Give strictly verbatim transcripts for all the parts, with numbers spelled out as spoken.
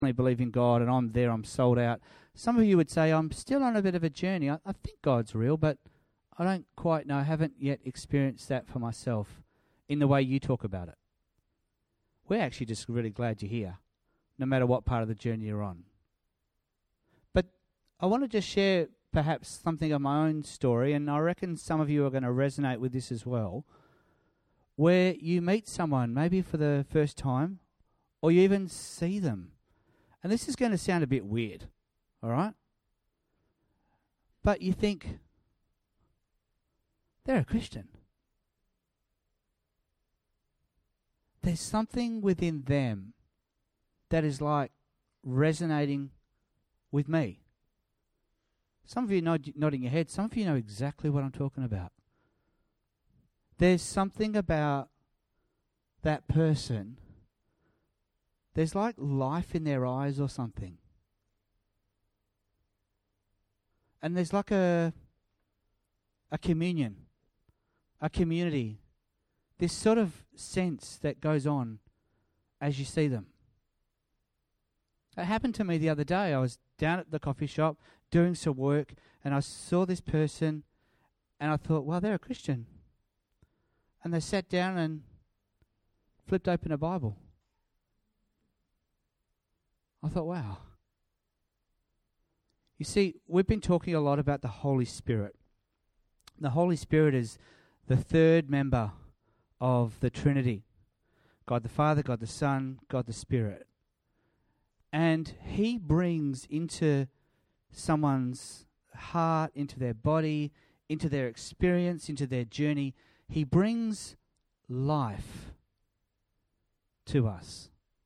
I believe in God and I'm there, I'm sold out. Some of you would say, I'm still on a bit of a journey. I, I think God's real, but I don't quite know. I haven't yet experienced that for myself in the way you talk about it. We're actually just really glad you're here, no matter what part of the journey you're on. But I want to just share perhaps something of my own story, and I reckon some of you are going to resonate with this as well, where you meet someone maybe for the first time, or you even see them. And this is going to sound a bit weird, all right? But you think, they're a Christian. There's something within them that is like resonating with me. Some of you nod, nodding your head. Some of you know exactly what I'm talking about. There's something about that person. There's like life in their eyes or something. And there's like a a communion, a community, this sort of sense that goes on as you see them. It happened to me the other day. I was down at the coffee shop doing some work, and I saw this person, and I thought, well, they're a Christian. And they sat down and flipped open a Bible. I thought, wow. You see, we've been talking a lot about the Holy Spirit. The Holy Spirit is the third member of the Trinity. God the Father, God the Son, God the Spirit. And He brings into someone's heart, into their body, into their experience, into their journey, He brings life to us.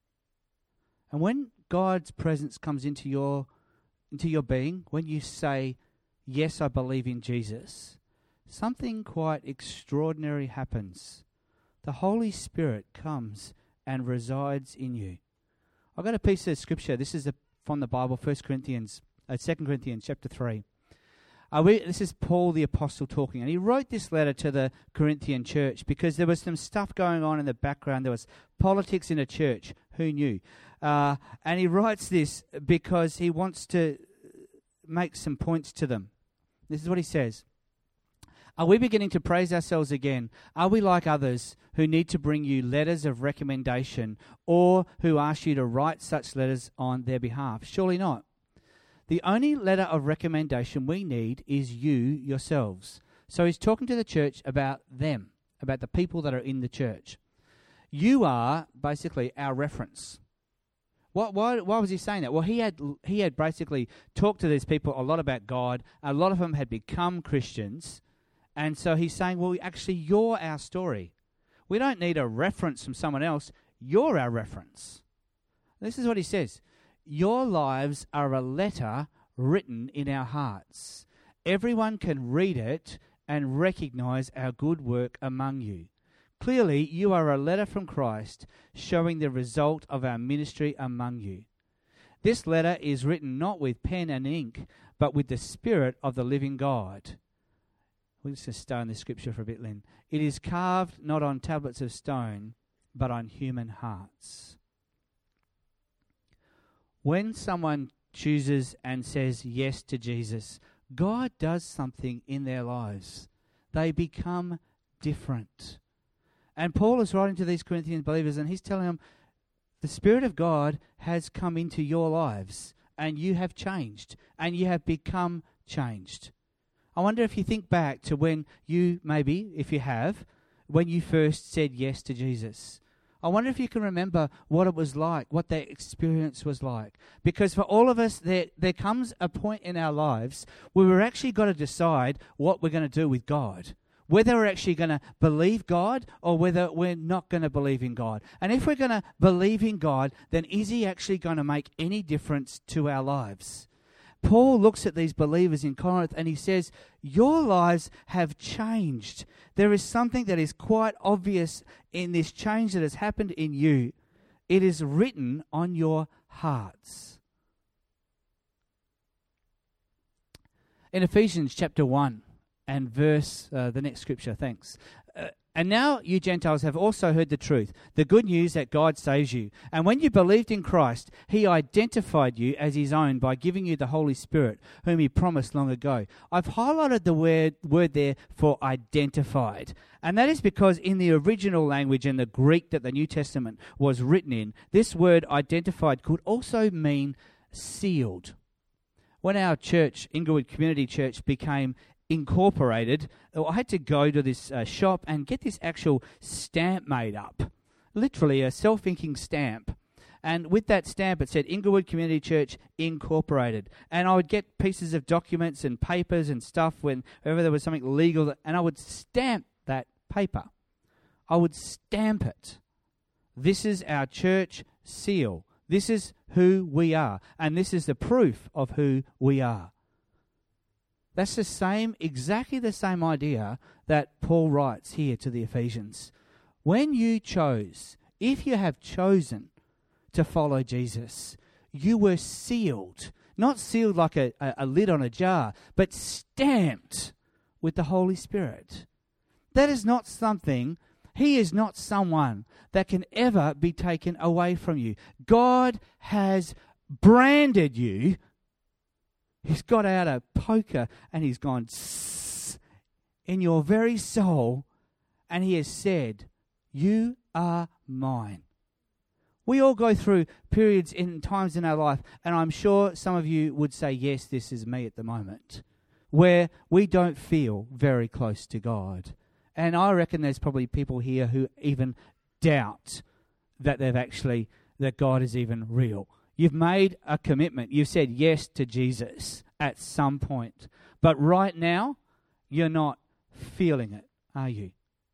And when God's presence comes into your into your being, when you say, yes, I believe in Jesus, something quite extraordinary happens. The Holy Spirit comes and resides in you. I've got a piece of scripture. This is a, from the Bible, First Corinthians, uh, Second Corinthians chapter three. Uh, we, this is Paul the Apostle talking, and he wrote this letter to the Corinthian church because there was some stuff going on in the background. There was politics in a church. Who knew? Uh, and he writes this because he wants to make some points to them. This is what he says. Are we beginning to praise ourselves again? Are we like others who need to bring you letters of recommendation or who ask you to write such letters on their behalf? Surely not. The only letter of recommendation we need is you yourselves. So he's talking to the church about them, about the people that are in the church. You are basically our reference. What, why, why was he saying that? Well, he had he had basically talked to these people a lot about God. A lot of them had become Christians. And so he's saying, well, actually, you're our story. We don't need a reference from someone else. You're our reference. This is what he says. Your lives are a letter written in our hearts. Everyone can read it and recognize our good work among you. Clearly, you are a letter from Christ showing the result of our ministry among you. This letter is written not with pen and ink, but with the Spirit of the living God. We're just going to stay on this scripture for a bit, Lynn. It is carved not on tablets of stone, but on human hearts. When someone chooses and says yes to Jesus, God does something in their lives. They become different. And Paul is writing to these Corinthian believers, and he's telling them, the Spirit of God has come into your lives, and you have changed, and you have become changed. I wonder if you think back to when you, maybe, if you have, when you first said yes to Jesus. I wonder if you can remember what it was like, what that experience was like. Because for all of us, there, there comes a point in our lives where we're actually got to decide what we're going to do with God. Whether we're actually going to believe God or whether we're not going to believe in God. And if we're going to believe in God, then is He actually going to make any difference to our lives? Paul looks at these believers in Corinth and he says, your lives have changed. There is something that is quite obvious in this change that has happened in you. It is written on your hearts. In Ephesians chapter one and verse, uh, the next scripture, thanks. Uh, And now you Gentiles have also heard the truth, the good news that God saves you. And when you believed in Christ, he identified you as his own by giving you the Holy Spirit, whom he promised long ago. I've highlighted the word, word there for identified. And that is because in the original language, in the Greek that the New Testament was written in, this word identified could also mean sealed. When our church, Inglewood Community Church, became incorporated, I had to go to this uh, shop and get this actual stamp made up, literally a self-inking stamp. And with that stamp, it said Inglewood Community Church Incorporated. And I would get pieces of documents and papers and stuff whenever there was something legal, and I would stamp that paper. I would stamp it. This is our church seal. This is who we are, and this is the proof of who we are. That's the same, exactly the same idea that Paul writes here to the Ephesians. When you chose, if you have chosen to follow Jesus, you were sealed. Not sealed like a, a, a lid on a jar, but stamped with the Holy Spirit. That is not something, he is not someone that can ever be taken away from you. God has branded you. He's got out a poker and he's gone in your very soul, and he has said, you are mine. We all go through periods in times in our life, and I'm sure some of you would say, yes, this is me at the moment, where we don't feel very close to God. And I reckon there's probably people here who even doubt that they've actually, that God is even real. You've made a commitment. You've said yes to Jesus at some point. But right now, you're not feeling it, are you?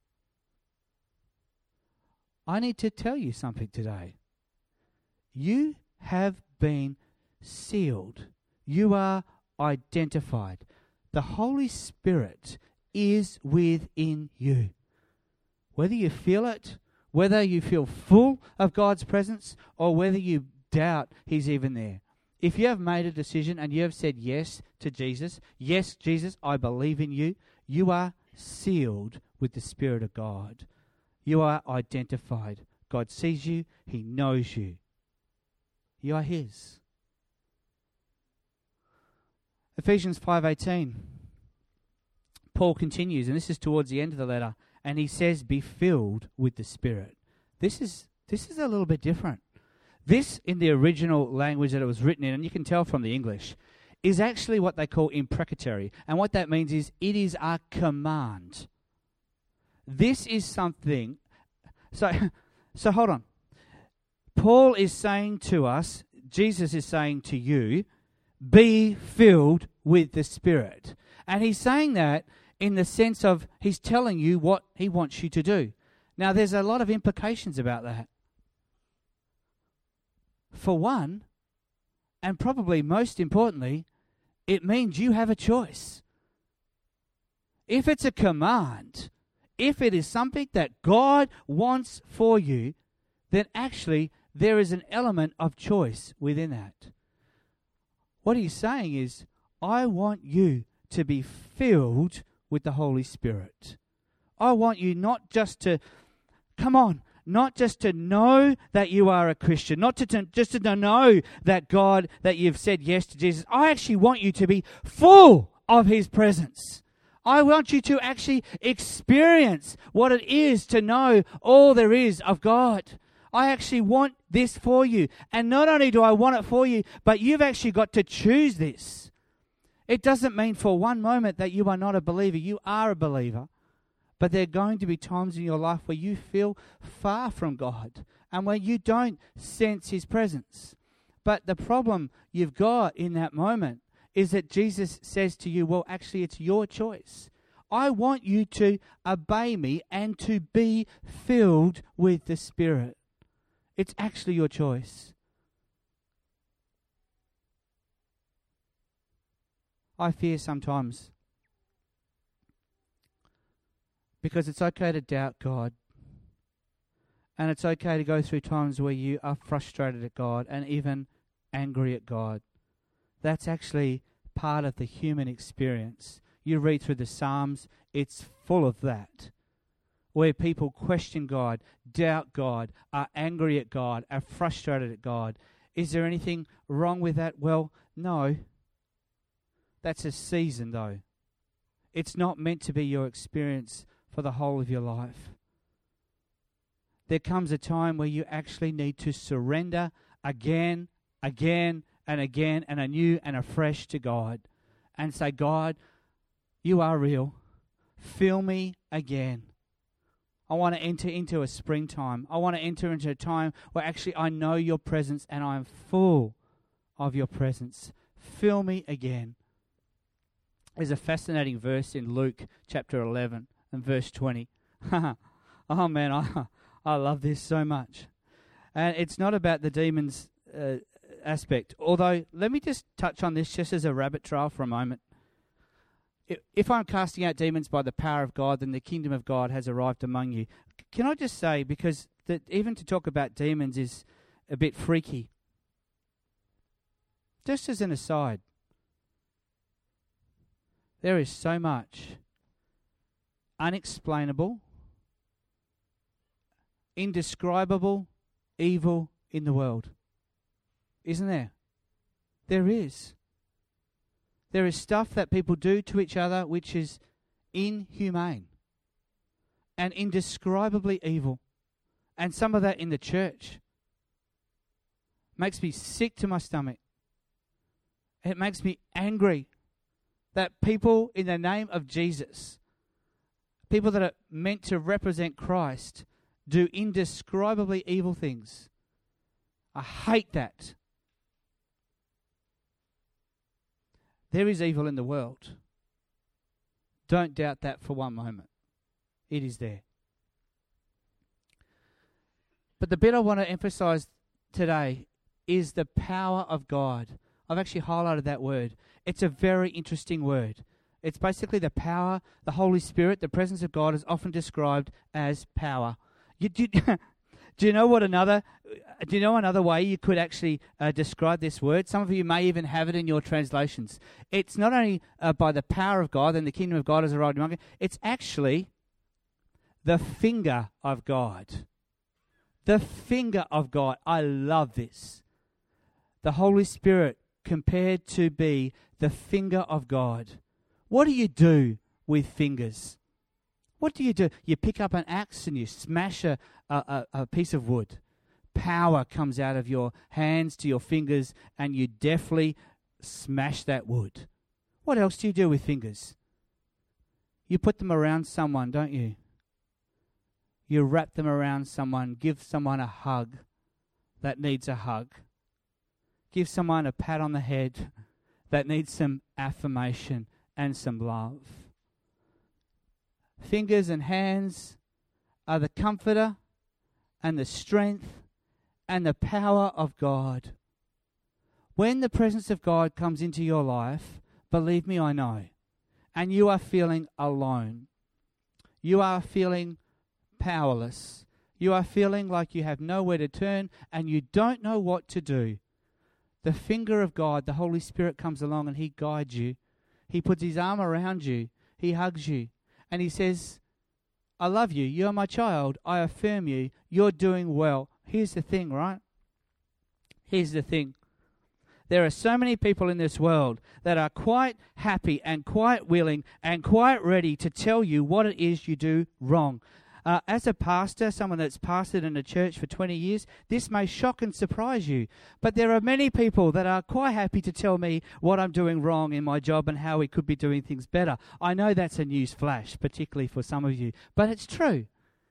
I need to tell you something today. You have been sealed. You are identified. The Holy Spirit is within you. Whether you feel it, whether you feel full of God's presence, or whether you doubt he's even there. If you have made a decision and you have said yes to Jesus, yes, Jesus, I believe in you, you are sealed with the Spirit of God. You are identified. God sees you. He knows you. You are his. Ephesians five eighteen. Paul continues, and this is towards the end of the letter, and he says, be filled with the Spirit. This is this is a little bit different. This, in the original language that it was written in, and you can tell from the English, is actually what they call imprecatory. And what that means is it is a command. This is something. So, so hold on. Paul is saying to us, Jesus is saying to you, be filled with the Spirit. And he's saying that in the sense of he's telling you what he wants you to do. Now, there's a lot of implications about that. For one, and probably most importantly, it means you have a choice. If it's a command, if it is something that God wants for you, then actually there is an element of choice within that. What he's saying is, I want you to be filled with the Holy Spirit. I want you not just to, come on, not just to know that you are a Christian, not to, to just to know that God, that you've said yes to Jesus. I actually want you to be full of his presence. I want you to actually experience what it is to know all there is of God. I actually want this for you. And not only do I want it for you, but you've actually got to choose this. It doesn't mean for one moment that you are not a believer. You are a believer. But there are going to be times in your life where you feel far from God and where you don't sense his presence. But the problem you've got in that moment is that Jesus says to you, well, actually, it's your choice. I want you to obey me and to be filled with the Spirit. It's actually your choice. I fear sometimes, because it's okay to doubt God. And it's okay to go through times where you are frustrated at God and even angry at God. That's actually part of the human experience. You read through the Psalms, it's full of that. where people question God, doubt God, are angry at God, are frustrated at God. Is there anything wrong with that? Well, no. That's a season, though. It's not meant to be your experience for the whole of your life. There comes a time where you actually need to surrender again, again, and again, and anew and afresh to God, and say, God, you are real. Fill me again. I want to enter into a springtime. I want to enter into a time where actually I know your presence and I am full of your presence. Fill me again. There's a fascinating verse in Luke chapter eleven and verse twenty. Oh man, I, I love this so much. And it's not about the demons uh, aspect. Although, let me just touch on this just as a rabbit trail for a moment. If I'm casting out demons by the power of God, then the kingdom of God has arrived among you. Can I just say, because that even to talk about demons is a bit freaky. Just as an aside, there is so much unexplainable, indescribable evil in the world. Isn't there? There is. There is stuff that people do to each other which is inhumane and indescribably evil. And some of that in the church makes me sick to my stomach. It makes me angry that people in the name of Jesus, people that are meant to represent Christ, do indescribably evil things. I hate that. There is evil in the world. Don't doubt that for one moment. It is there. But the bit I want to emphasize today is the power of God. I've actually highlighted that word. It's a very interesting word. It's basically the power, the Holy Spirit, the presence of God is often described as power. You, do, do you know what another? Do you know another way you could actually uh, describe this word? Some of you may even have it in your translations. It's not only uh, by the power of God and the kingdom of God has arrived among you. It's actually the finger of God. The finger of God. I love this. The Holy Spirit compared to be the finger of God. What do you do with fingers? What do you do? You pick up an axe and you smash a, a, a piece of wood. Power comes out of your hands to your fingers and you deftly smash that wood. What else do you do with fingers? You put them around someone, don't you? You wrap them around someone, give someone a hug that needs a hug. Give someone a pat on the head that needs some affirmation and some love. Fingers and hands are the comforter and the strength and the power of God. When the presence of God comes into your life, believe me, I know, and you are feeling alone, you are feeling powerless, you are feeling like you have nowhere to turn and you don't know what to do, the finger of God, the Holy Spirit, comes along and He guides you. He puts His arm around you. He hugs you. And He says, I love you. You're my child. I affirm you. You're doing well. Here's the thing, right? Here's the thing. There are so many people in this world that are quite happy and quite willing and quite ready to tell you what it is you do wrong. Uh, as a pastor, someone that's pastored in a church for twenty years, this may shock and surprise you. But there are many people that are quite happy to tell me what I'm doing wrong in my job and how we could be doing things better. I know that's a news flash, particularly for some of you, but it's true.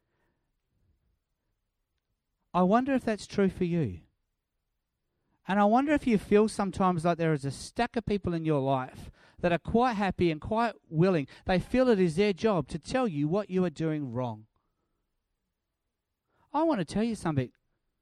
I wonder if that's true for you. And I wonder if you feel sometimes like there is a stack of people in your life that are quite happy and quite willing. They feel it is their job to tell you what you are doing wrong. I want to tell you something.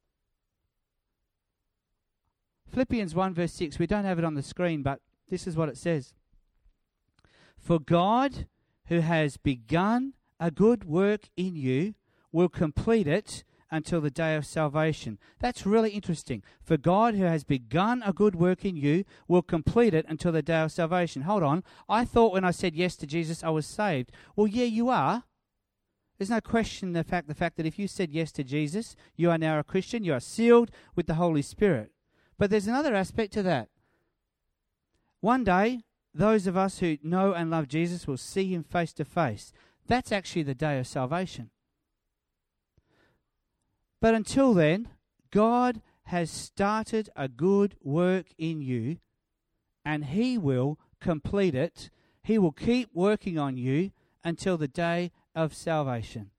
Philippians one verse six, we don't have it on the screen, but this is what it says. For God, who has begun a good work in you, will complete it until the day of salvation. That's really interesting. For God, who has begun a good work in you, will complete it until the day of salvation. Hold on. I thought when I said yes to Jesus, I was saved. Well, yeah, you are. There's no question the fact the fact that if you said yes to Jesus, you are now a Christian, you are sealed with the Holy Spirit. But there's another aspect to that. One day, those of us who know and love Jesus will see him face to face. That's actually the day of salvation. But until then, God has started a good work in you, and he will complete it. He will keep working on you until the day of salvation.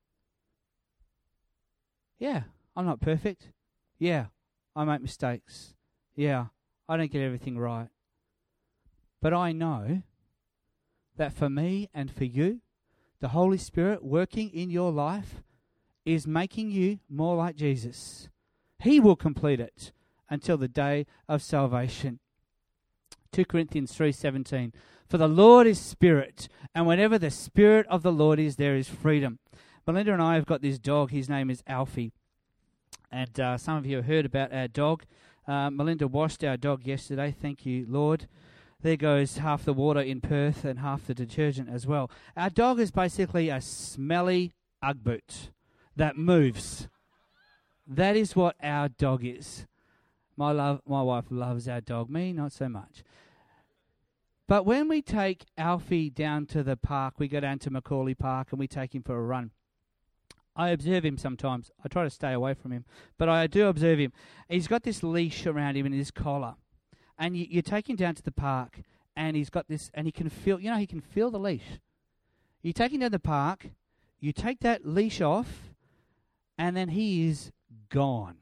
Yeah, I'm not perfect. Yeah, I make mistakes. Yeah, I don't get everything right. But I know that for me and for you, the Holy Spirit working in your life is making you more like Jesus. He will complete it until the day of salvation. Second Corinthians three seventeen. For the Lord is Spirit, and whenever the Spirit of the Lord is, there is freedom. Melinda and I have got this dog. His name is Alfie. And uh, some of you have heard about our dog. Uh, Melinda washed our dog yesterday. Thank you, Lord. There goes half the water in Perth and half the detergent as well. Our dog is basically a smelly Ugg boot that moves. That is what our dog is. My love, my wife loves our dog. Me, not so much. But when we take Alfie down to the park, we go down to Macaulay Park and we take him for a run. I observe him sometimes. I try to stay away from him, but I do observe him. He's got this leash around him and his collar. And you, you take him down to the park, and he's got this, and he can feel, you know, he can feel the leash. You take him down the park, you take that leash off, and then he is gone.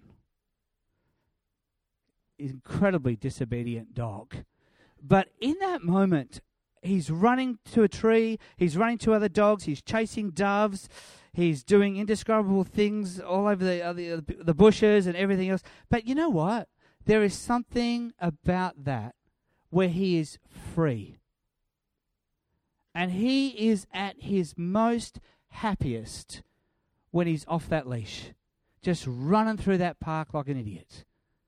Incredibly disobedient dog. But in that moment, he's running to a tree, he's running to other dogs, he's chasing doves, he's doing indescribable things all over the, uh, the, the bushes and everything else. But you know what? There is something about that where he is free. And he is at his most happiest when he's off that leash, just running through that park like an idiot.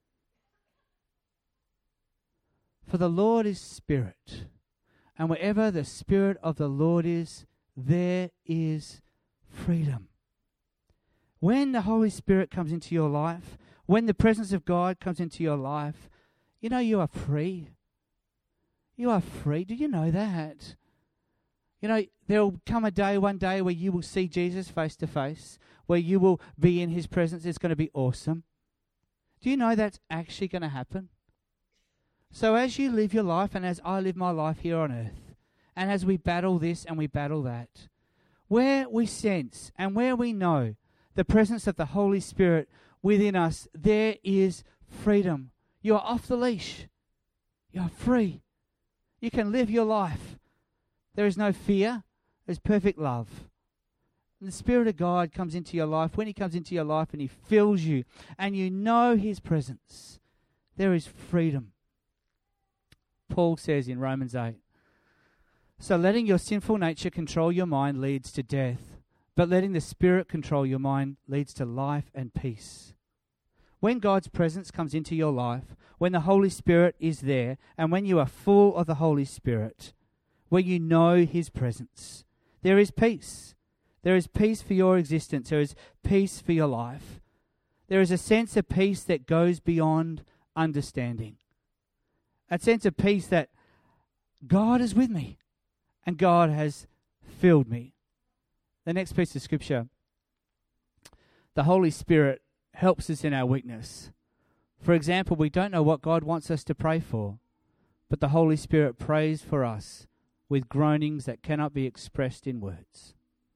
For the Lord is Spirit, and wherever the Spirit of the Lord is, there is freedom. When the Holy Spirit comes into your life, when the presence of God comes into your life, you know you are free. You are free. Do you know that? You know, there will come a day, one day, where you will see Jesus face to face, where you will be in his presence. It's going to be awesome. Do you know that's actually going to happen? So as you live your life, and as I live my life here on earth, and as we battle this and we battle that, where we sense and where we know the presence of the Holy Spirit within us, there is freedom. You are off the leash. You are free. You can live your life. There is no fear. There's perfect love. And the Spirit of God comes into your life. When he comes into your life and he fills you and you know his presence, there is freedom. Paul says in Romans eight, so letting your sinful nature control your mind leads to death, but letting the Spirit control your mind leads to life and peace. When God's presence comes into your life, when the Holy Spirit is there, and when you are full of the Holy Spirit, when you know his presence, there is peace. There is peace for your existence. There is peace for your life. There is a sense of peace that goes beyond understanding. A sense of peace that God is with me and God has filled me. The next piece of scripture, the Holy Spirit helps us in our weakness. For example, we don't know what God wants us to pray for, but the Holy Spirit prays for us with groanings that cannot be expressed in words.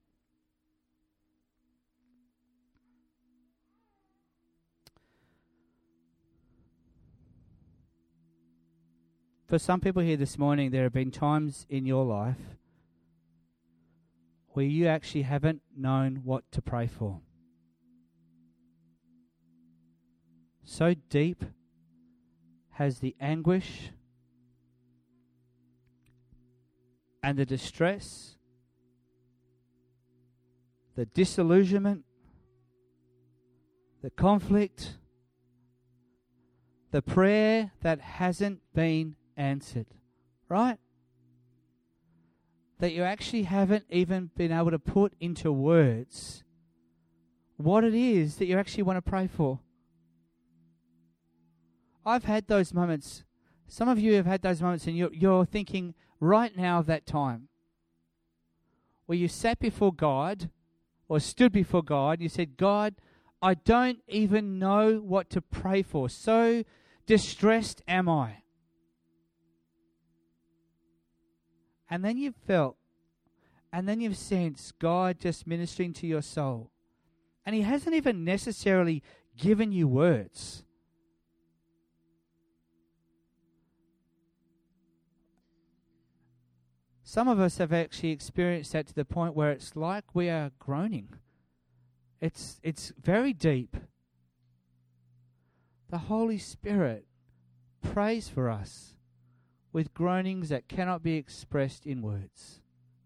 For some people here this morning, there have been times in your life where you actually haven't known what to pray for. So deep has the anguish and the distress, the disillusionment, the conflict, the prayer that hasn't been answered, right? that you actually haven't even been able to put into words what it is that you actually want to pray for. I've had those moments. Some of you have had those moments and you're, you're thinking right now of that time where you sat before God or stood before God. You said, God, I don't even know what to pray for. So distressed am I. And then you've felt, and then you've sensed God just ministering to your soul. And He hasn't even necessarily given you words. Some of us have actually experienced that to the point where it's like we are groaning. It's, it's very deep. The Holy Spirit prays for us with groanings that cannot be expressed in words.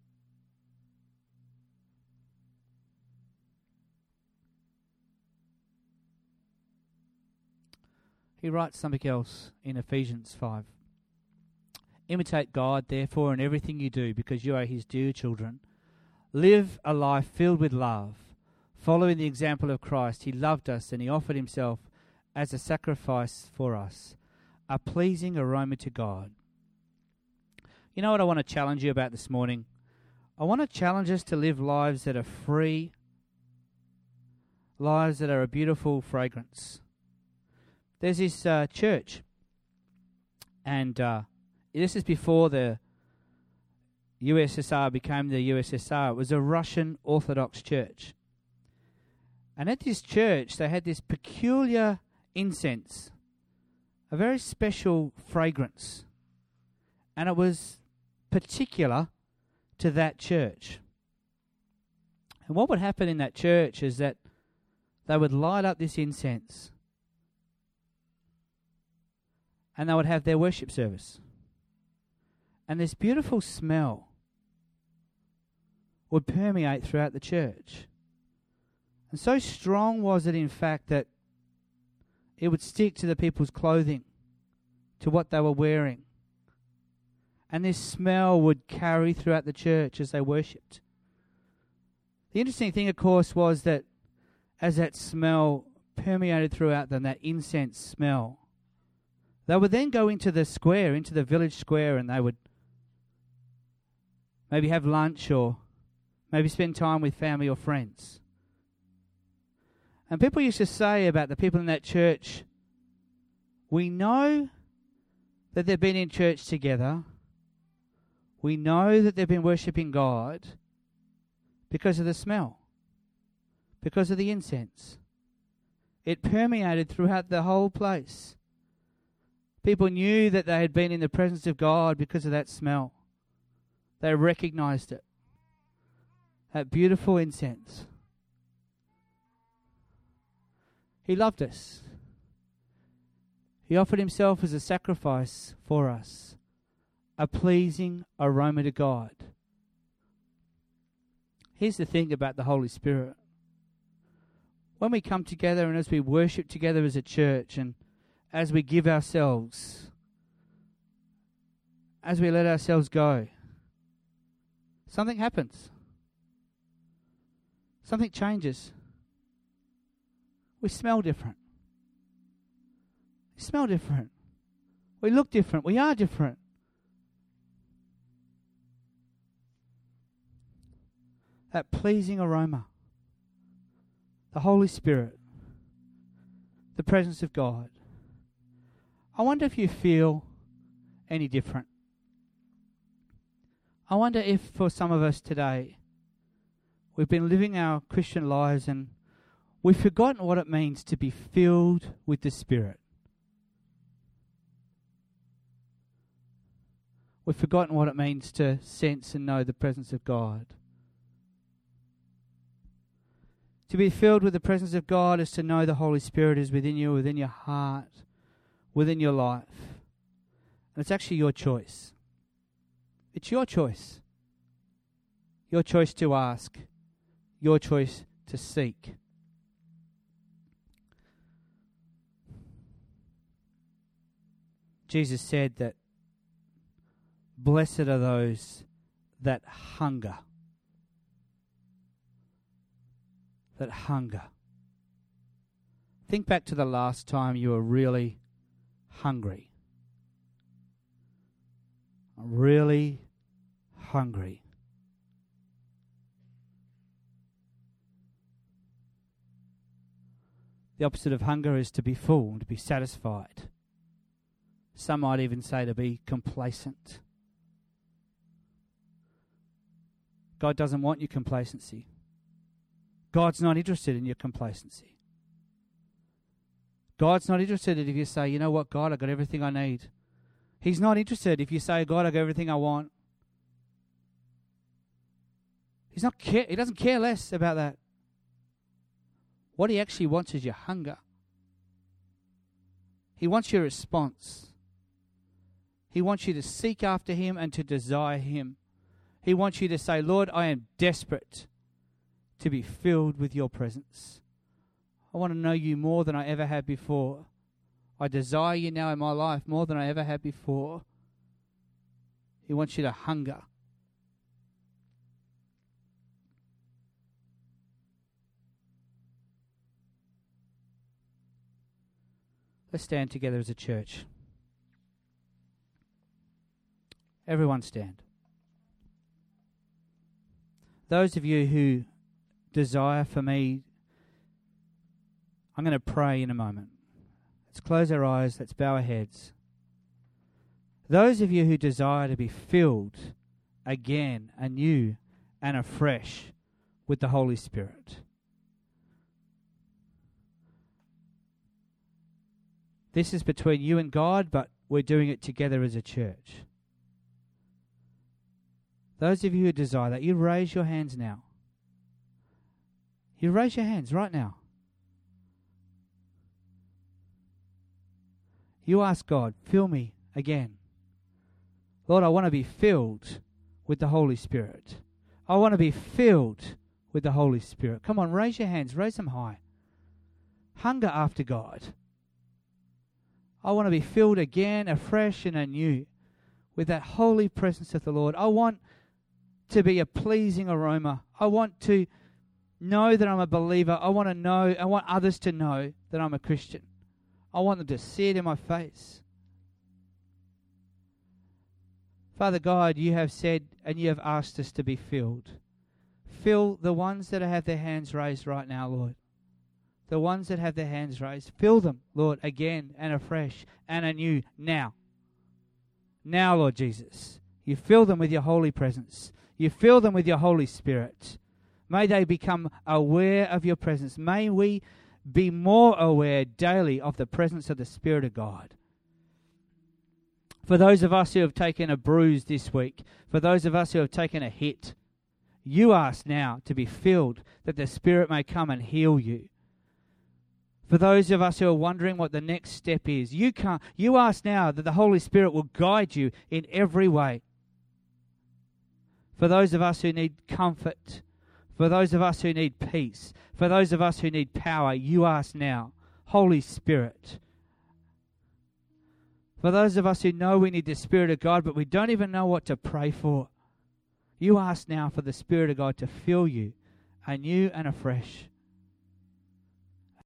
He writes something else in Ephesians five. Imitate God, therefore, in everything you do, because you are His dear children. Live a life filled with love, following the example of Christ. He loved us and He offered Himself as a sacrifice for us, a pleasing aroma to God. You know what I want to challenge you about this morning? I want to challenge us to live lives that are free, lives that are a beautiful fragrance. There's this uh, church, and uh, this is before the U S S R became the U S S R. It was a Russian Orthodox church. And at this church, they had this peculiar incense, a very special fragrance. And it was particular to that church. And what would happen in that church is that they would light up this incense and they would have their worship service. And this beautiful smell would permeate throughout the church. And so strong was it, in fact, that it would stick to the people's clothing, to what they were wearing. And this smell would carry throughout the church as they worshipped. The interesting thing, of course, was that as that smell permeated throughout them, that incense smell, they would then go into the square, into the village square, and they would maybe have lunch or maybe spend time with family or friends. And people used to say about the people in that church, we know that they've been in church together. We know that they've been worshipping God because of the smell, because of the incense. It permeated throughout the whole place. People knew that they had been in the presence of God because of that smell. They recognized it. That beautiful incense. He loved us. He offered Himself as a sacrifice for us, a pleasing aroma to God. Here's the thing about the Holy Spirit. When we come together and as we worship together as a church and as we give ourselves, as we let ourselves go, something happens. Something changes. We smell different. We smell different. We look different. We are different. That pleasing aroma. The Holy Spirit. The presence of God. I wonder if you feel any different. I wonder if for some of us today, we've been living our Christian lives and we've forgotten what it means to be filled with the Spirit. We've forgotten what it means to sense and know the presence of God. To be filled with the presence of God is to know the Holy Spirit is within you, within your heart, within your life. And it's actually your choice. It's your choice. Your choice to ask. Your choice to seek. Jesus said that blessed are those that hunger. That hunger. Think back to the last time you were really hungry. Really hungry. The opposite of hunger is to be full, to be satisfied. Some might even say to be complacent. God doesn't want your complacency. God's not interested in your complacency. God's not interested if you say, you know what, God, I got everything I need. He's not interested if you say, God, I got everything I want. He's not care, he doesn't care less about that. What he actually wants is your hunger. He wants your response. He wants you to seek after him and to desire him. He wants you to say, Lord, I am desperate to be filled with your presence. I want to know you more than I ever have before. I desire you now in my life more than I ever had before. He wants you to hunger. Let's stand together as a church. Everyone stand. Those of you who desire for me, I'm going to pray in a moment. Let's close our eyes. Let's bow our heads. Those of you who desire to be filled again, anew and afresh with the Holy Spirit. This is between you and God, but we're doing it together as a church. Those of you who desire that, you raise your hands now. You raise your hands right now. You ask God, fill me again. Lord, I want to be filled with the Holy Spirit. I want to be filled with the Holy Spirit. Come on, raise your hands, raise them high. Hunger after God. I want to be filled again, afresh and anew with that holy presence of the Lord. I want to be a pleasing aroma. I want to know that I'm a believer. I want to know, I want others to know that I'm a Christian. I want them to see it in my face. Father God, you have said and you have asked us to be filled. Fill the ones that have their hands raised right now, Lord. The ones that have their hands raised, fill them, Lord, again and afresh and anew now. Now, Lord Jesus, you fill them with your holy presence. You fill them with your Holy Spirit. May they become aware of your presence. May we be more aware daily of the presence of the Spirit of God. For those of us who have taken a bruise this week, for those of us who have taken a hit, you ask now to be filled, that the Spirit may come and heal you. For those of us who are wondering what the next step is, you can't, you ask now that the Holy Spirit will guide you in every way. For those of us who need comfort, for those of us who need peace, for those of us who need power, you ask now, Holy Spirit. For those of us who know we need the Spirit of God, but we don't even know what to pray for, you ask now for the Spirit of God to fill you anew and afresh.